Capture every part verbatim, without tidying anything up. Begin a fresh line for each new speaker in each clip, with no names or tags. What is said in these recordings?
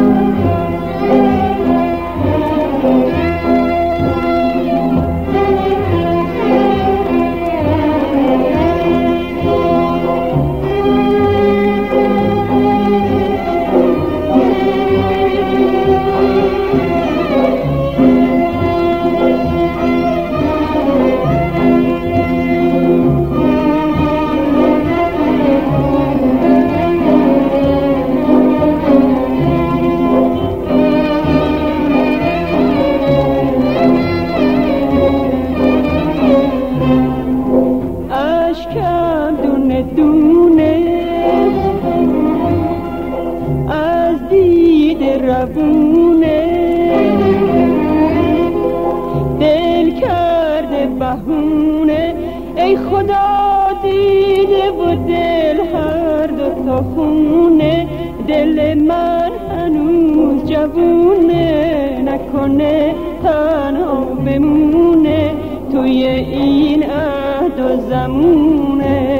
دل کرده بهونه، ای خدا دیده و دل هر دو تا خونه. دل من هنوز جوونه، نکنه تنها بمونه توی این عهد و زمونه.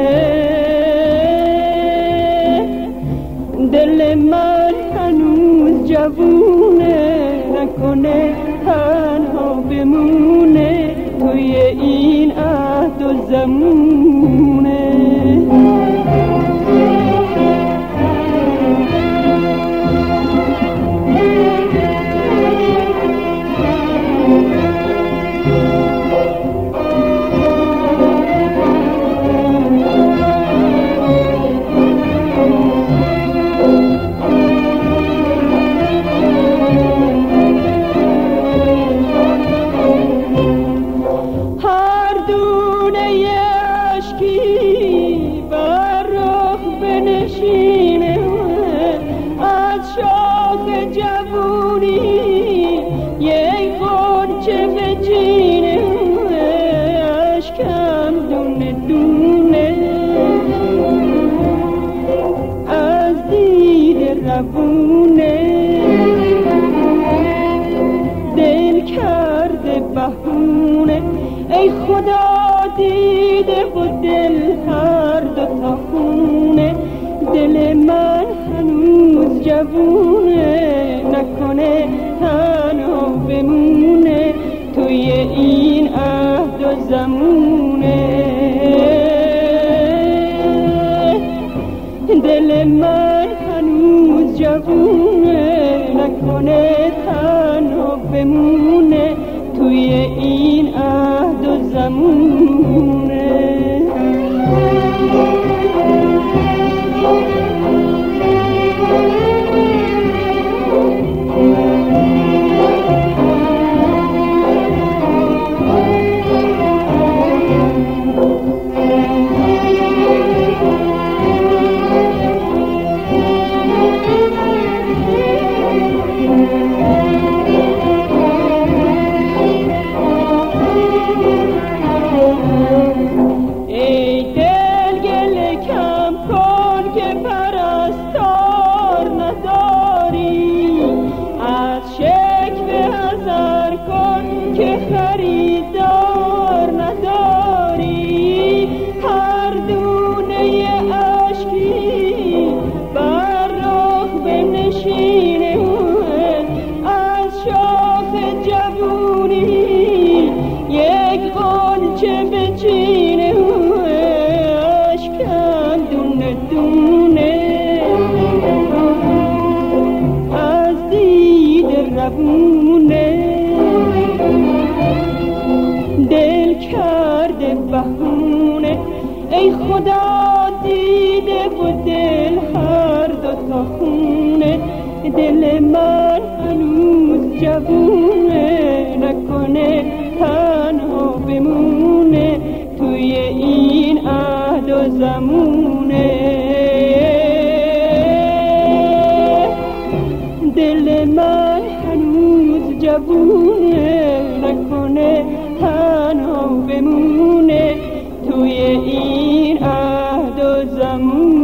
دل من هنوز جوونه، نکنه تنها بمونه توی این عهد و زمونه. دل کرده بهونه، ای خدا دیده و دل هر دو تا خونه. دل من هنوز جوونه، نکنه تنها بمونه توی این عهد و زمونه. دل من هنوز جوونه، نکنه تنها بمونه توی این عهد و زمونه. دل کرده بهونه، ای خدا دیده و دل هر دو تا خونه. دل من هنوز جوونه، نکنه تنها بمونه توی این عهد و زمونه. دل من هنوز جوونه، نکنه تنها بمونه توی این عهد و زمونه.